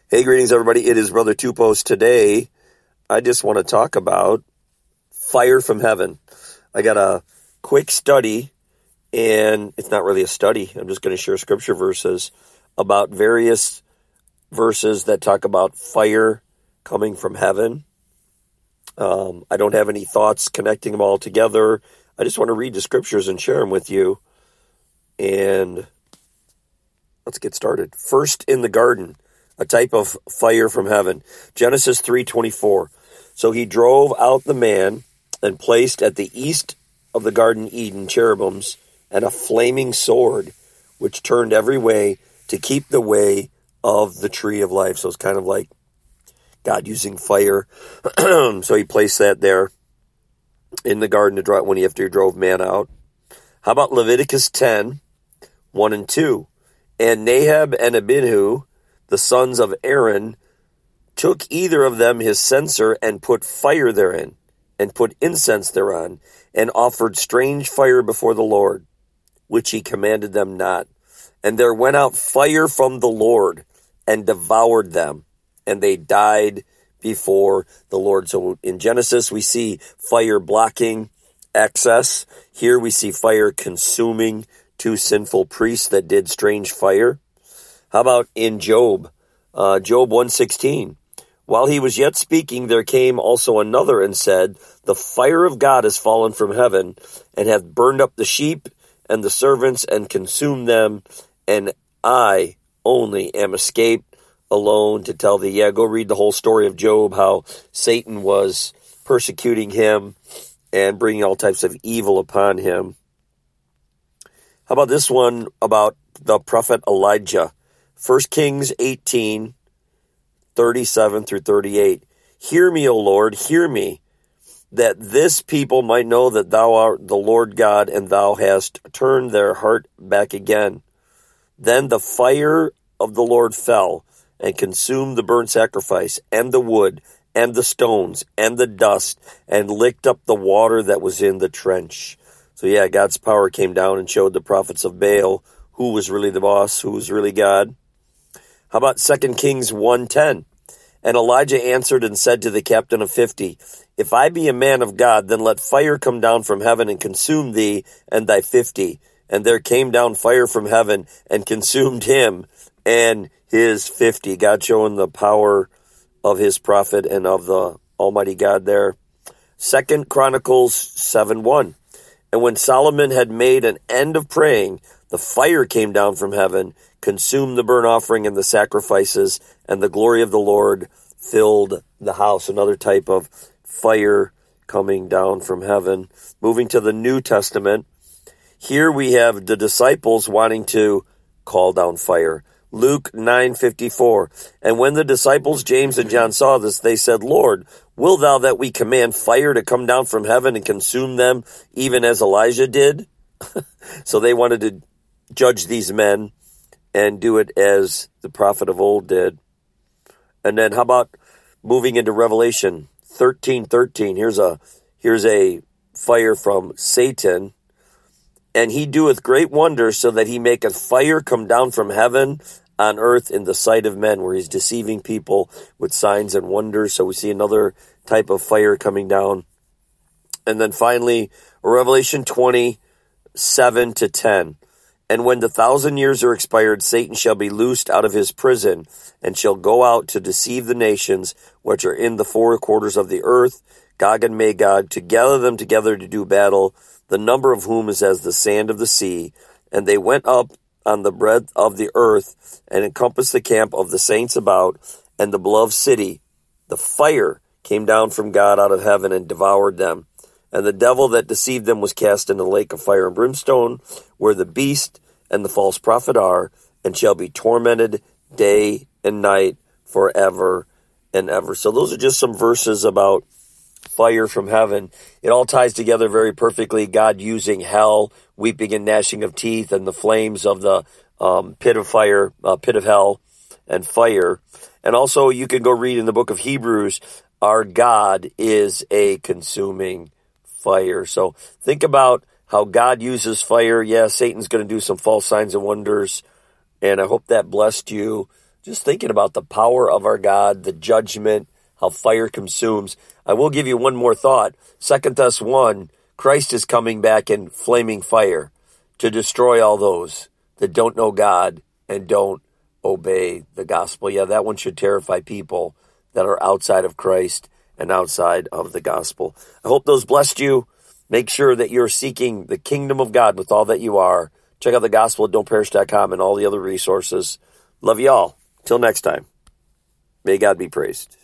Hey, greetings, everybody. It is Brother Tupos. Today, I just want to talk about fire from heaven. I got a quick study, and it's not really a study. I'm just going to share scripture verses about various verses that talk about fire coming from heaven. I don't have any thoughts connecting them all together. I just want to read the scriptures and share them with you. And let's get started. First, in the garden, a type of fire from heaven. Genesis 3:24. So he drove out the man and placed at the east of the garden Eden cherubims and a flaming sword, which turned every way to keep the way of the tree of life. So it's kind of like God using fire. So he placed that there in the garden to draw when he drove man out. How about Leviticus 10:1 and 2? And Nadab and Abihu, the sons of Aaron, took either of them his censer and put fire therein, and put incense thereon, and offered strange fire before the Lord, which he commanded them not. And there went out fire from the Lord, and devoured them, and they died before the Lord. So in Genesis, we see fire blocking access. Here we see fire consuming two sinful priests that did strange fire. How about in Job? Job 1:16. While he was yet speaking, there came also another and said, the fire of God has fallen from heaven, and hath burned up the sheep and the servants, and consumed them, and I only am escaped alone to tell thee. Yeah, go read the whole story of Job, how Satan was persecuting him and bringing all types of evil upon him. How about this one about the prophet Elijah? 1 Kings 18:37 through 38. Hear me, O Lord, hear me, that this people might know that thou art the Lord God, and thou hast turned their heart back again. Then the fire of the Lord fell, and consumed the burnt sacrifice, and the wood, and the stones, and the dust, and licked up the water that was in the trench. So yeah, God's power came down and showed the prophets of Baal who was really the boss, who was really God. How about 2 Kings 1:10? And Elijah answered and said to the captain of 50, if I be a man of God, then let fire come down from heaven and consume thee and thy 50. And there came down fire from heaven and consumed him and his 50. God showing the power of his prophet and of the Almighty God there. 2 Chronicles 7:1. And when Solomon had made an end of praying, the fire came down from heaven, consumed the burnt offering and the sacrifices, and the glory of the Lord filled the house. Another type of fire coming down from heaven. Moving to the New Testament, here we have the disciples wanting to call down fire. Luke 9:54. And when the disciples James and John saw this, they said, Lord, wilt thou that we command fire to come down from heaven and consume them, even as Elijah did? So they wanted to judge these men and do it as the prophet of old did. And then how about moving into Revelation 13:13? Here's a fire from Satan. And he doeth great wonders, so that he maketh fire come down from heaven on earth in the sight of men, where he's deceiving people with signs and wonders. So we see another type of fire coming down. And then finally, Revelation 20:7-10. And when the 1,000 years are expired, Satan shall be loosed out of his prison, and shall go out to deceive the nations which are in the four quarters of the earth, Gog and Magog, to gather them together to do battle, the number of whom is as the sand of the sea. And they went up on the breadth of the earth, and encompassed the camp of the saints about, and the beloved city. The fire came down from God out of heaven and devoured them. And the devil that deceived them was cast into the lake of fire and brimstone, where the beast and the false prophet are, and shall be tormented day and night forever and ever. So those are just some verses about fire from heaven. It all ties together very perfectly. God using hell, weeping and gnashing of teeth, and the flames of the pit of fire, pit of hell, and fire. And also you can go read in the book of Hebrews, our God is a consuming fire. So think about how God uses fire. Yeah, Satan's going to do some false signs and wonders, and I hope that blessed you. just thinking about the power of our God, the judgment, how fire consumes. I will give you one more thought. 2 Thess 1, Christ is coming back in flaming fire to destroy all those that don't know God and don't obey the gospel. Yeah, that one should terrify people that are outside of Christ and outside of the gospel. I hope those blessed you. Make sure that you're seeking the kingdom of God with all that you are. Check out the gospel at don'tperish.com and all the other resources. Love you all. Till next time. May God be praised.